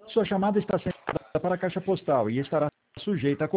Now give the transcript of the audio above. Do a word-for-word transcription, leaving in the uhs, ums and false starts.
sua chamada está sendo enviada para a caixa postal e estará sujeita a